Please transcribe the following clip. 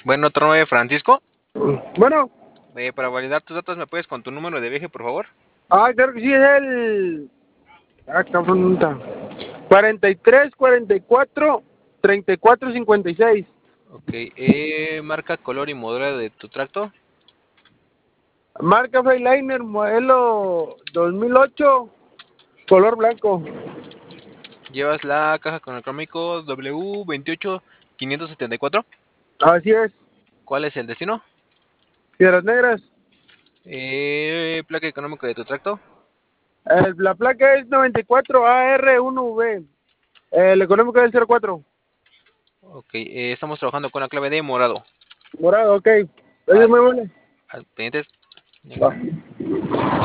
Bueno, otro 9, Francisco. Bueno, Para validar tus datos, ¿me puedes con tu número de viaje, por favor? claro que sí, es el... cabrón, ¿dónde está? 43, 44, 34, 56. Ok, marca, color y modelo de tu tracto. Marca Freiliner, modelo 2008, color blanco. Llevas la caja con el crómico W28574. Así es, ¿Cuál es el destino? Piedras Negras. Placa económica de tu tracto. La placa es 94 AR1V. El económico es el 04. Ok, estamos trabajando con la clave de morado. Morado, ok. Oye, Ah, muy bueno. pendientes. Va.